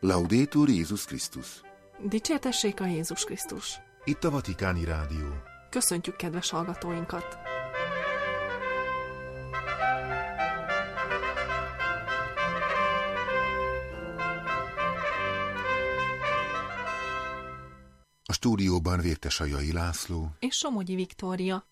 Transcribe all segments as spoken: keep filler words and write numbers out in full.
Laudetur Jézus Krisztus. Dicsértessék a Jézus Krisztus. Itt a Vatikáni Rádió. Köszöntjük kedves hallgatóinkat. A stúdióban Vértesajai László és Somogyi Viktória.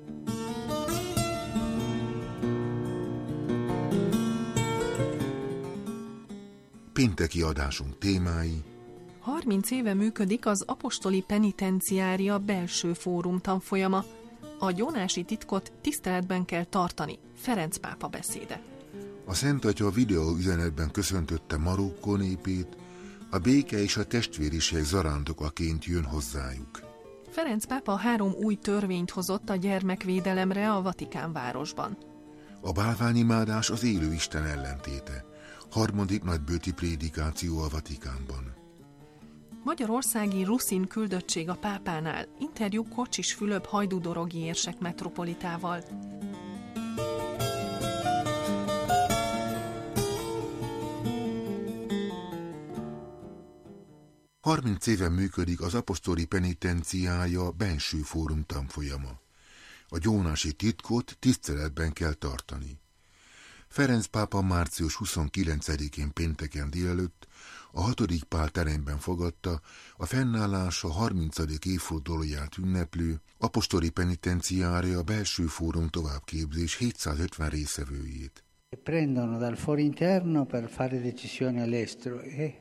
Pénteki adásunk témái: harminc éve működik az apostoli penitenciária belső fórum tanfolyama. A gyónási titkot tiszteletben kell tartani. Ferenc pápa beszéde. A Szent Atya videó üzenetben köszöntötte Marokkó népét, a béke és a testvériség zarándokaként jön hozzájuk. Ferenc pápa három új törvényt hozott a gyermekvédelemre a Vatikán városban. A bálványimádás az élő Isten ellentéte. Harmadik nagybőti prédikáció a Vatikánban. Magyarországi Ruszin küldöttség a pápánál. Interjú Kocsis Fülöp hajdúdorogi érsek metropolitával. harminc éve működik az apostoli penitenciája belső fórum tanfolyama. A gyónási titkot tiszteletben kell tartani. Ferenc pápa március huszonkilencedikén pénteken délelőtt a hatodik Pál teremben fogadta a fennállása harmincadik évfordulóját ünneplő apostoli penitenciária a belső fórum továbbképzés hétszázötven részevőjét. Prendono dal foro interno per fare decisioni all'estero.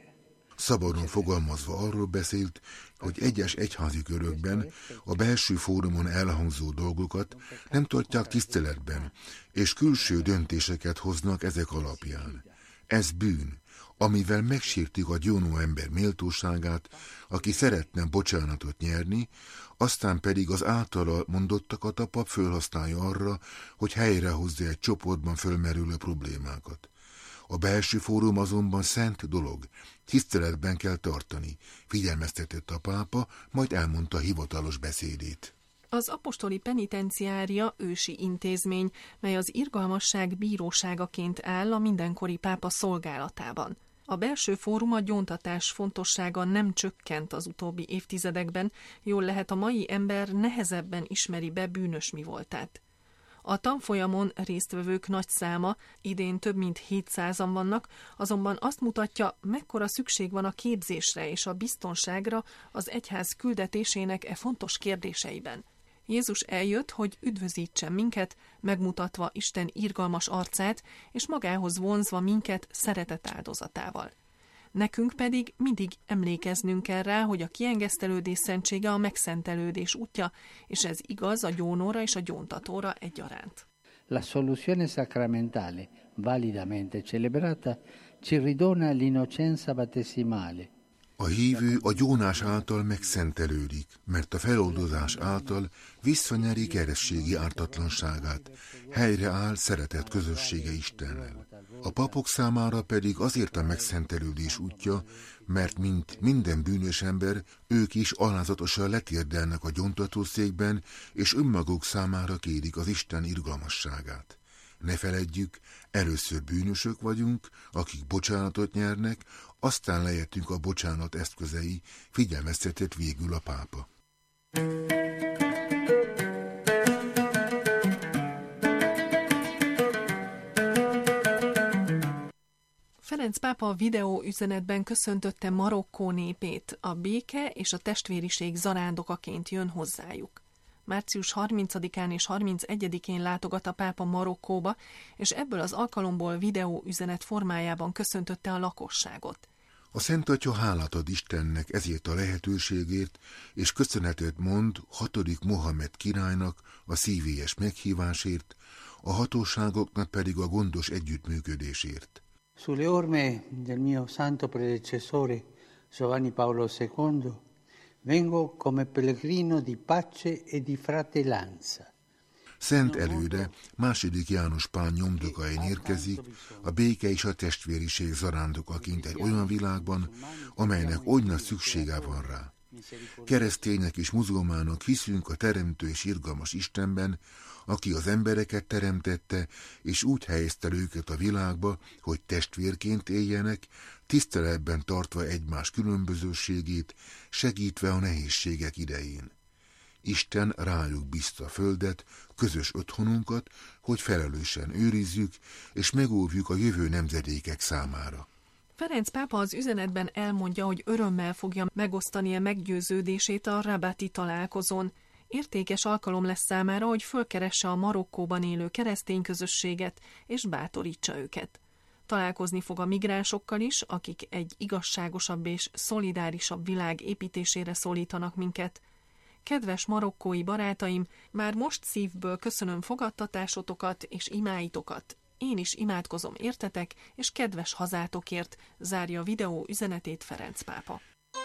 Szabadon fogalmazva arról beszélt, hogy egyes egyházi körökben a belső fórumon elhangzó dolgokat nem tartják tiszteletben, és külső döntéseket hoznak ezek alapján. Ez bűn, amivel megsértik a gyónó ember méltóságát, aki szeretne bocsánatot nyerni, aztán pedig az általa mondottakat a pap fölhasználja arra, hogy helyrehozza egy csoportban fölmerülő problémákat. A belső fórum azonban szent dolog, tiszteletben kell tartani, figyelmeztetett a pápa, majd elmondta hivatalos beszédét. Az apostoli penitenciária ősi intézmény, mely az irgalmasság bíróságaként áll a mindenkori pápa szolgálatában. A belső fórum a gyóntatás fontossága nem csökkent az utóbbi évtizedekben, jól lehet a mai ember nehezebben ismeri be bűnös mivoltát. A tanfolyamon résztvevők nagy száma, idén több mint hétszázan vannak, azonban azt mutatja, mekkora szükség van a képzésre és a biztonságra az egyház küldetésének e fontos kérdéseiben. Jézus eljött, hogy üdvözítsen minket, megmutatva Isten irgalmas arcát, és magához vonzva minket szeretet áldozatával. Nekünk pedig mindig emlékeznünk kell rá, hogy a kiengesztelődés szentsége a megszentelődés útja, és ez igaz a gyónóra és a gyóntatóra egyaránt. La soluzione sacramentale, validamente celebrata, ci ridona l'innocenza battesimale. A hívő a gyónás által megszentelődik, mert a feloldozás által visszanyeri keresztségi ártatlanságát, helyreáll szeretett közössége Istennel. A papok számára pedig azért a megszentelődés útja, mert mint minden bűnös ember, ők is alázatosan letérdelnek a gyóntatószékben, és önmaguk számára kérik az Isten irgalmasságát. Ne feledjük, először bűnösök vagyunk, akik bocsánatot nyernek, aztán lehetünk a bocsánat eszközei, figyelmeztetett végül a pápa. Ferenc pápa a videó üzenetben köszöntötte Marokkó népét, a béke és a testvériség zarándokaként jön hozzájuk. március harmincadikán és harmincegyedikén látogat a pápa Marokkóba, és ebből az alkalomból videó üzenet formájában köszöntötte a lakosságot. A Szent Atya hálát ad Istennek ezért a lehetőségért, és köszönetet mond hatodik Mohamed királynak a szívélyes meghívásért, a hatóságoknak pedig a gondos együttműködésért. Sulle orme del mio santo predecessore Giovanni Paolo secondo vengo come pellegrino di pace e di fratellanza. Szent előre második János Pál nyomdokain érkezik, a béke és a testvériség zarándokaként egy olyan világban, amelynek oly nagy szüksége van rá. Keresztények és muzulmánok hiszünk a teremtő és irgalmas Istenben, aki az embereket teremtette, és úgy helyezte őket a világba, hogy testvérként éljenek, tiszteletben tartva egymás különbözőségét, segítve a nehézségek idején. Isten rájuk bízta a földet, közös otthonunkat, hogy felelősen őrizzük, és megóvjuk a jövő nemzedékek számára. Ferenc pápa az üzenetben elmondja, hogy örömmel fogja megosztani a meggyőződését a rabati találkozón. Értékes alkalom lesz számára, hogy fölkeresse a Marokkóban élő keresztény közösséget, és bátorítsa őket. Találkozni fog a migránsokkal is, akik egy igazságosabb és szolidárisabb világ építésére szólítanak minket. Kedves marokkói barátaim, már most szívből köszönöm fogadtatásotokat és imáitokat. Én is imádkozom értetek, és kedves hazátokért, zárja a videó üzenetét Ferenc pápa.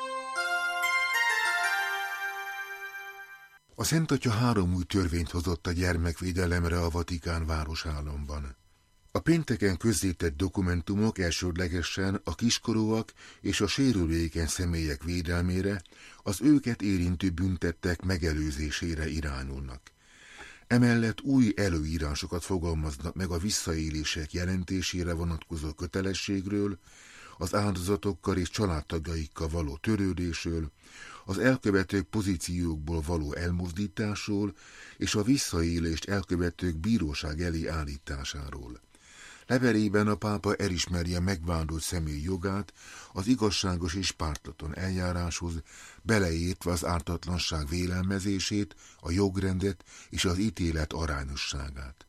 A Szent Atya három új törvényt hozott a gyermekvédelemre a Vatikán városállamban. A pénteken közzétett dokumentumok elsődlegesen a kiskorúak és a sérülékeny személyek védelmére, az őket érintő büntettek megelőzésére irányulnak. Emellett új előírásokat fogalmaznak meg a visszaélések jelentésére vonatkozó kötelességről, az áldozatokkal és családtagjaikkal való törődésről, az elkövetők pozíciókból való elmozdításról és a visszaélést elkövetők bíróság elé állításáról. Levelében a pápa elismeri a megvádolt személy jogát az igazságos és pártatlan eljáráshoz, beleértve az ártatlanság vélelmezését, a jogrendet és az ítélet arányosságát.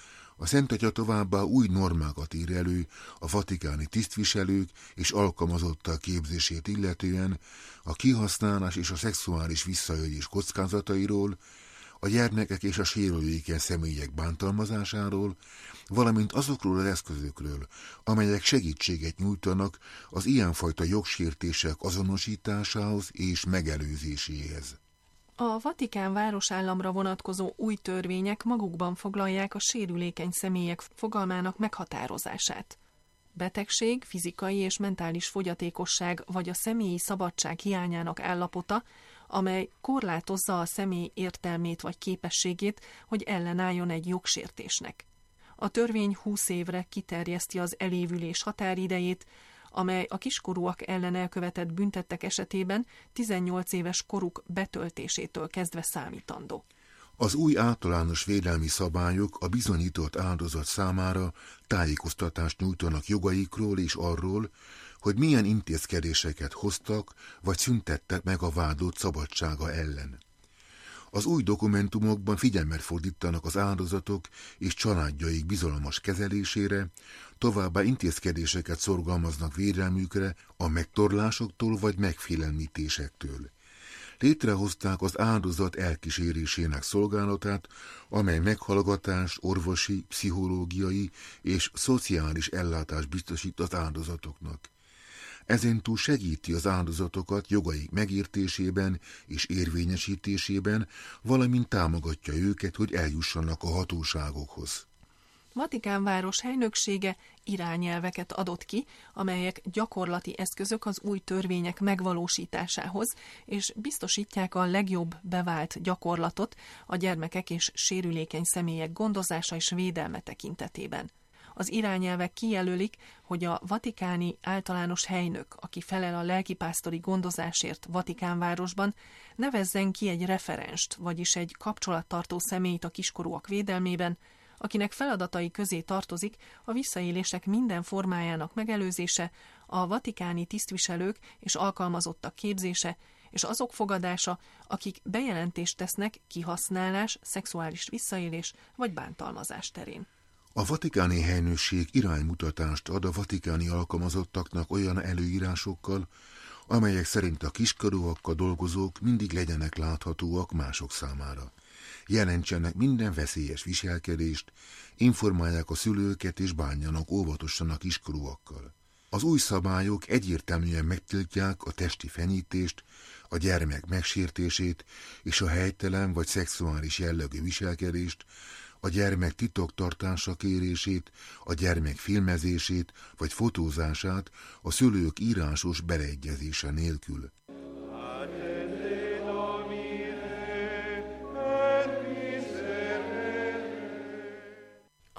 A Szent Atya továbbá új normákat ír elő a vatikáni tisztviselők és alkalmazottak képzését illetően, a kihasználás és a szexuális visszaélés kockázatairól, a gyermekek és a sérülékeny személyek bántalmazásáról, valamint azokról az eszközökről, amelyek segítséget nyújtanak az ilyenfajta jogsértések azonosításához és megelőzéséhez. A Vatikán városállamra vonatkozó új törvények magukban foglalják a sérülékeny személyek fogalmának meghatározását. Betegség, fizikai és mentális fogyatékosság vagy a személyi szabadság hiányának állapota, amely korlátozza a személy értelmét vagy képességét, hogy ellenálljon egy jogsértésnek. A törvény húsz évre kiterjeszti az elévülés határidejét, amely a kiskorúak ellen elkövetett büntettek esetében tizennyolc éves koruk betöltésétől kezdve számítandó. Az új általános védelmi szabályok a bizonyított áldozat számára tájékoztatást nyújtanak jogaikról és arról, hogy milyen intézkedéseket hoztak vagy szüntettek meg a vádlott szabadsága ellen. Az új dokumentumokban figyelmet fordítanak az áldozatok és családjaik bizalmas kezelésére, továbbá intézkedéseket szorgalmaznak védelmükre a megtorlásoktól vagy megfélemlítésektől. Létrehozták az áldozat elkísérésének szolgálatát, amely meghallgatás, orvosi, pszichológiai és szociális ellátást biztosít az áldozatoknak. Ezentúl segíti az áldozatokat jogaik megértésében és érvényesítésében, valamint támogatja őket, hogy eljussanak a hatóságokhoz. Vatikán város helynöksége irányelveket adott ki, amelyek gyakorlati eszközök az új törvények megvalósításához, és biztosítják a legjobb bevált gyakorlatot a gyermekek és sérülékeny személyek gondozása és védelme tekintetében. Az irányelvek kijelölik, hogy a vatikáni általános helynök, aki felel a lelkipásztori gondozásért Vatikánvárosban, nevezzen ki egy referenst, vagyis egy kapcsolattartó személyt a kiskorúak védelmében, akinek feladatai közé tartozik a visszaélések minden formájának megelőzése, a vatikáni tisztviselők és alkalmazottak képzése, és azok fogadása, akik bejelentést tesznek kihasználás, szexuális visszaélés vagy bántalmazás terén. A vatikáni helynökség iránymutatást ad a vatikáni alkalmazottaknak olyan előírásokkal, amelyek szerint a kiskorúakkal dolgozók mindig legyenek láthatóak mások számára. Jelentsenek minden veszélyes viselkedést, informálják a szülőket és bánjanak óvatosan a kiskorúakkal. Az új szabályok egyértelműen megtiltják a testi fenyítést, a gyermek megsértését és a helytelen vagy szexuális jellegű viselkedést, a gyermek titoktartása kérését, a gyermek filmezését vagy fotózását a szülők írásos beleegyezése nélkül.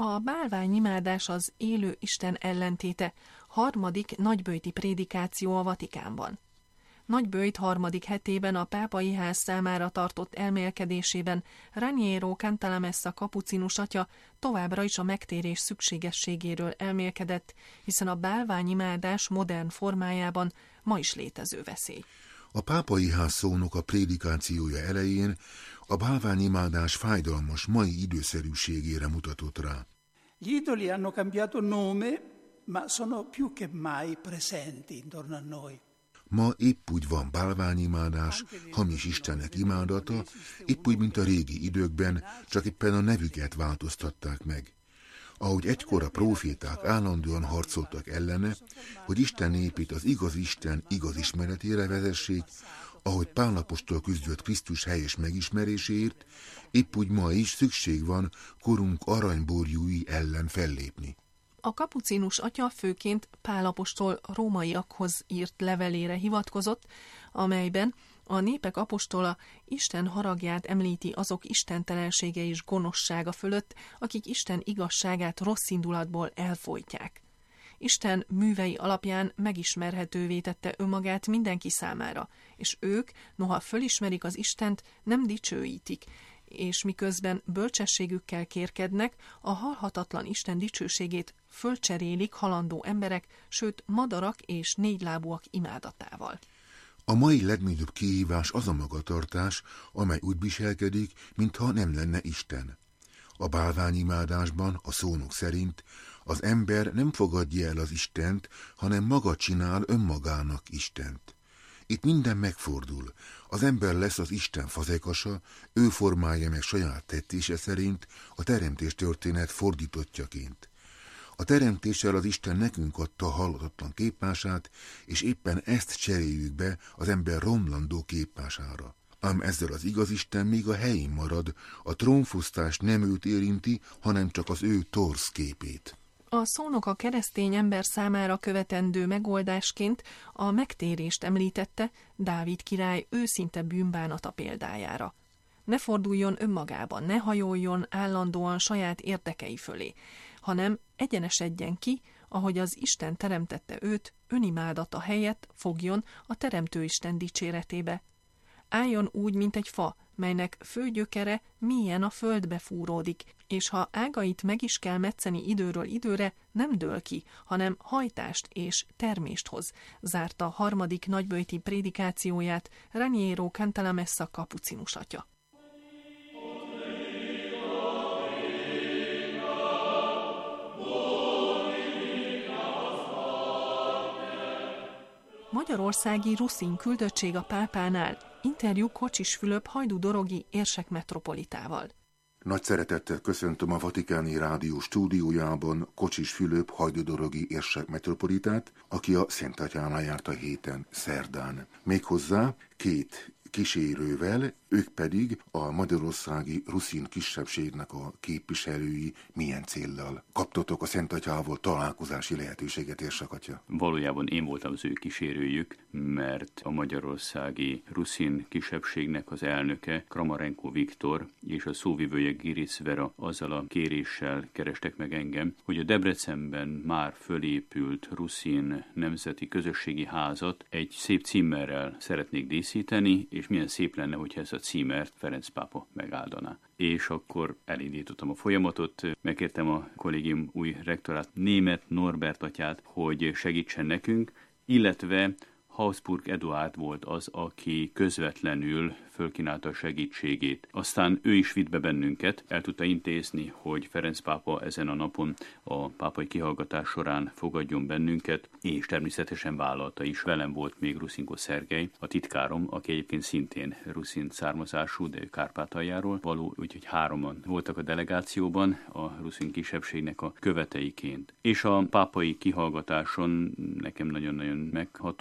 A bálványimádás az élő Isten ellentéte, harmadik nagyböjti prédikáció a Vatikánban. Nagyböjt harmadik hetében a pápai ház számára tartott elmélkedésében Raniero Cantalamessa kapucinus atya továbbra is a megtérés szükségességéről elmélkedett, hiszen a bálványimádás modern formájában ma is létező veszély. A pápai ház szónoka prédikációja elején a bálványimádás fájdalmas mai időszerűségére mutatott rá. Gli idoli hanno cambiato nome, ma sono più che mai presenti intorno a noi. Ma épp úgy van bálványimádás, hamis istenek imádata, épp úgy, mint a régi időkben, csak éppen a nevüket változtatták meg. Ahogy egykor a próféták állandóan harcoltak ellene, hogy Isten népét az igaz Isten igaz ismeretére vezessék, ahogy Pál apostol küzdött Krisztus helyes megismeréséért, épp úgy ma is szükség van korunk aranyborjúi ellen fellépni. A kapucinus atya főként Pál apostol rómaiakhoz írt levelére hivatkozott, amelyben a népek apostola Isten haragját említi azok istentelensége és gonoszsága fölött, akik Isten igazságát rossz indulatból elfojtják. Isten művei alapján megismerhetővé tette önmagát mindenki számára, és ők, noha fölismerik az Istent, nem dicsőítik, és miközben bölcsességükkel kérkednek, a halhatatlan Isten dicsőségét fölcserélik halandó emberek, sőt madarak és négylábúak imádatával. A mai legnagyobb kihívás az a magatartás, amely úgy viselkedik, mintha nem lenne Isten. A bálványimádásban, a szónok szerint, az ember nem fogadja el az Istent, hanem maga csinál önmagának Istent. Itt minden megfordul. Az ember lesz az Isten fazekasa, ő formálja meg saját tettése szerint a teremtés történet fordítottjaként. A teremtéssel az Isten nekünk adta a halhatatlan képmását, és éppen ezt cseréljük be az ember romlandó képmására. Ám ezzel az igaz Isten még a helyén marad, a trónfosztás nem őt érinti, hanem csak az ő torz képét. A szónok a keresztény ember számára követendő megoldásként a megtérést említette Dávid király őszinte bűnbánata példájára. Ne forduljon önmagában, ne hajoljon állandóan saját érdekei fölé, hanem egyenesedjen ki, ahogy az Isten teremtette őt, önimádata helyett fogjon a teremtő Isten dicséretébe. Álljon úgy, mint egy fa, melynek főgyökere mélyen a földbe fúródik, és ha ágait meg is kell metszeni időről időre, nem dől ki, hanem hajtást és termést hoz, zárta a harmadik nagyböjti prédikációját Raniero Cantalamessa kapucinus atya. Magyarországi ruszin küldöttség a pápánál, interjú Kocsis Fülöp hajdú-dorogi érsek metropolitával. Nagy szeretettel köszöntöm a Vatikáni Rádió stúdiójában Kocsis Fülöp hajdú-dorogi érsek metropolitát, aki a Szentatyánál járt a héten, szerdán. Méghozzá két kísérővel, ők pedig a magyarországi ruszin kisebbségnek a képviselői. Milyen céllal kaptatok a Szentatyával találkozási lehetőséget, érsek atya? Valójában én voltam az ő kísérőjük, mert a magyarországi ruszin kisebbségnek az elnöke, Kramarenko Viktor és a szóvivője Giris Vera azzal a kéréssel kerestek meg engem, hogy a Debrecenben már fölépült ruszin nemzeti közösségi házat egy szép címerrel szeretnék díszíteni, és milyen szép lenne, hogyha ez a címert Ferenc pápa megáldaná. És akkor elindítottam a folyamatot, megkértem a kollégium új rektorát, Németh Norbert atyát, hogy segítsen nekünk, illetve Habsburg Eduárd volt az, aki közvetlenül fölkínálta a segítségét. Aztán ő is vitt be bennünket, el tudta intézni, hogy Ferenc pápa ezen a napon a pápai kihallgatás során fogadjon bennünket, és természetesen vállalta is. Velem volt még Ruszinko Szergej, a titkárom, aki egyébként szintén ruszin származású, de ő Kárpátaljáról való, úgyhogy hároman voltak a delegációban a ruszin kisebbségnek a követeiként. És a pápai kihallgatáson nekem nagyon-nagyon megható volt,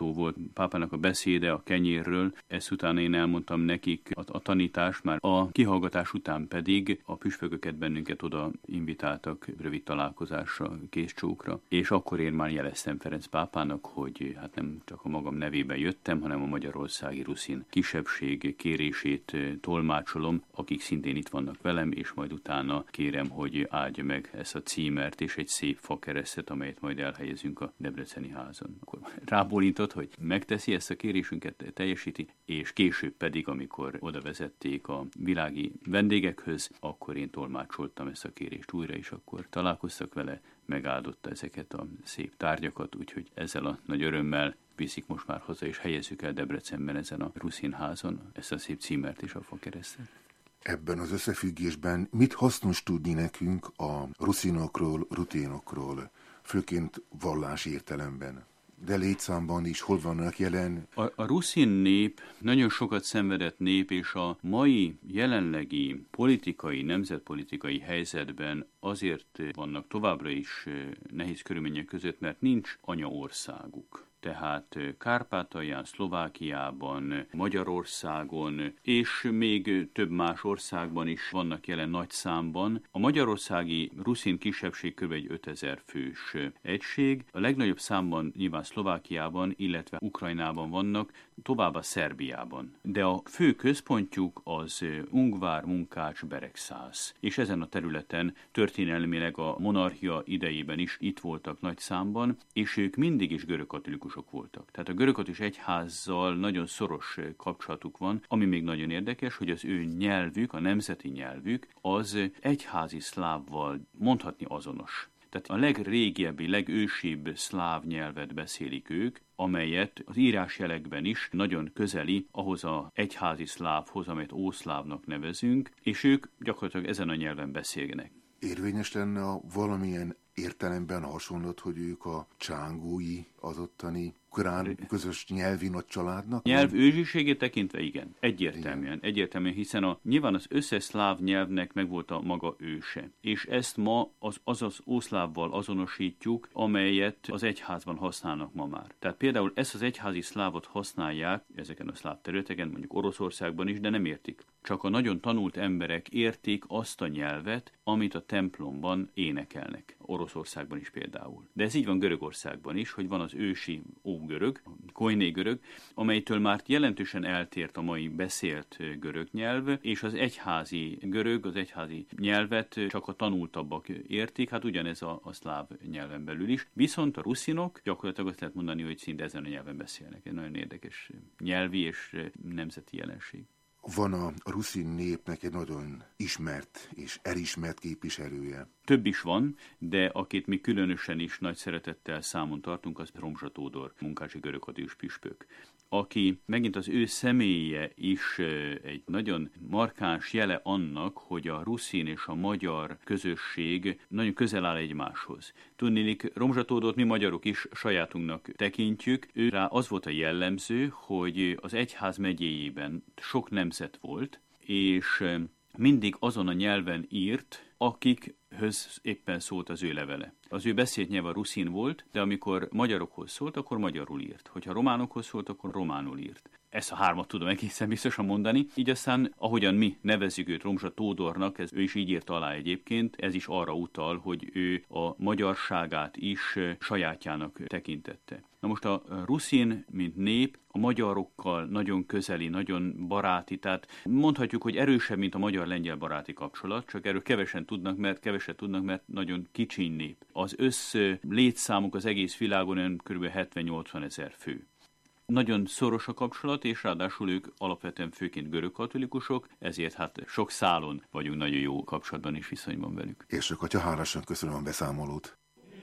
pápának a beszéde a kenyérről, ezt utána én elmondtam nekik a, a tanítást, már a kihallgatás után pedig a püspököket bennünket oda invitáltak rövid találkozásra, kézcsókra, és akkor én már jeleztem Ferenc pápának, hogy hát nem csak a magam nevében jöttem, hanem a magyarországi ruszin kisebbség kérését tolmácsolom, akik szintén itt vannak velem, és majd utána kérem, hogy áldja meg ezt a címert és egy szép fakeresztet, amelyet majd elhelyezünk a Debreceni házon. Akkor rábólintott, hogy megteszi ezt a kérésünket, teljesíti, és később pedig, amikor oda vezették a világi vendégekhöz, akkor én tolmácsoltam ezt a kérést újra, és akkor találkoztak vele, megáldotta ezeket a szép tárgyakat, úgyhogy ezzel a nagy örömmel viszik most már haza, és helyezzük el Debrecenben ezen a ruszin házon ezt a szép címert és a fakeresztet. Ebben az összefüggésben mit hasznos tudni nekünk a ruszinokról, ruténokról, főként vallási értelemben? De létszámban is hol vannak jelen? A, a ruszin nép nagyon sokat szenvedett nép, és a mai jelenlegi politikai, nemzetpolitikai helyzetben azért vannak továbbra is nehéz körülmények között, mert nincs anyaországuk. Tehát Kárpátalján, Szlovákiában, Magyarországon és még több más országban is vannak jelen nagy számban. A magyarországi ruszin kisebbség kb. egy ötezer fős egység. A legnagyobb számban nyilván Szlovákiában, illetve Ukrajnában vannak, továbbá Szerbiában. De a fő központjuk az Ungvár, Munkács, Beregszász. És ezen a területen történelmileg a monarchia idejében is itt voltak nagy számban, és ők mindig is görögkatolikus voltak. Tehát a görögkatolikus egyházzal nagyon szoros kapcsolatuk van, ami még nagyon érdekes, hogy az ő nyelvük, a nemzeti nyelvük az egyházi szlávval mondhatni azonos. Tehát a legrégebbi, legősibb szláv nyelvet beszélik ők, amelyet az írásjelekben is nagyon közeli ahhoz az egyházi szlávhoz, amelyet ószlávnak nevezünk, és ők gyakorlatilag ezen a nyelven beszélnek. Érvényes lenne a valamilyen értelemben hasonlott, hogy ők a csángói az ottani ukrán közös nyelvi nagy családnak? Nyelv őzsiségét tekintve igen, egyértelműen, igen. egyértelműen, hiszen a, nyilván az összes szláv nyelvnek megvolt a maga őse. És ezt ma az azaz ószlávval azonosítjuk, amelyet az egyházban használnak ma már. Tehát például ezt az egyházi szlávot használják ezeken a szláv területeken, mondjuk Oroszországban is, de nem értik. Csak a nagyon tanult emberek értik azt a nyelvet, amit a templomban énekelnek. Oroszországban is például. De ez így van Görögországban is, hogy van az ősi ógörög, koiné görög, amelytől már jelentősen eltért a mai beszélt görög nyelv, és az egyházi görög, az egyházi nyelvet csak a tanultabbak értik, hát ugyanez a, a szláv nyelven belül is. Viszont a ruszinok gyakorlatilag azt lehet mondani, hogy szinte ezen a nyelven beszélnek. Egy nagyon érdekes nyelvi és nemzeti jelenség. Van a ruszin népnek egy nagyon ismert és elismert képviselője. Több is van, de akit mi különösen is nagy szeretettel számon tartunk, az Romzsa Tódor, munkácsi görögkatolikus püspök, aki megint az ő személye is egy nagyon markáns jele annak, hogy a ruszin és a magyar közösség nagyon közel áll egymáshoz. Tudniillik, Romzsa Tódort mi magyarok is sajátunknak tekintjük. Őrá az volt a jellemző, hogy az egyház megyéjében sok nemzet volt, és mindig azon a nyelven írt, akikhöz éppen szólt az ő levele. Az ő beszélt nyelv a ruszin volt, de amikor magyarokhoz szólt, akkor magyarul írt. Hogyha románokhoz szólt, akkor románul írt. Ezt a hármat tudom egészen biztosan mondani. Így aztán, ahogyan mi nevezzük őt Romzsa Tódornak, ez ő is így írt alá egyébként, ez is arra utal, hogy ő a magyarságát is sajátjának tekintette. Na most a ruszin, mint nép, a magyarokkal nagyon közeli, nagyon baráti, tehát mondhatjuk, hogy erősebb, mint a magyar-lengyel baráti kapcsolat, csak erről kevesen tudnak, mert keveset tudnak, mert nagyon kicsiny nép. Az össz létszámuk az egész világon kb. hetven-nyolcvan ezer fő. Nagyon szoros a kapcsolat, és ráadásul ők alapvetően főként görögkatolikusok, ezért hát sok szálon vagyunk nagyon jó kapcsolatban és viszonyban velük. És csak atya, hálásan köszönöm a beszámolót.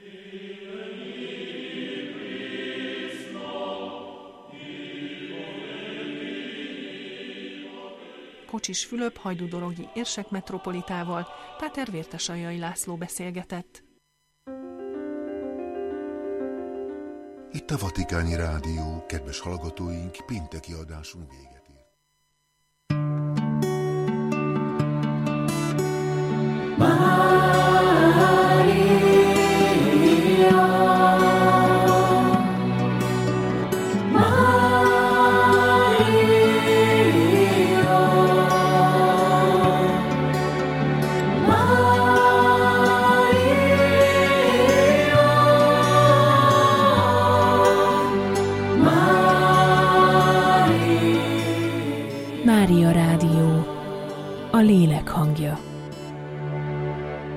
Kocsis Fülöp hajdúdorogi érsek metropolitával Páter Vértesaljai László beszélgetett. Itt a Vatikáni Rádió, kedves hallgatóink, pénteki adásunk vége.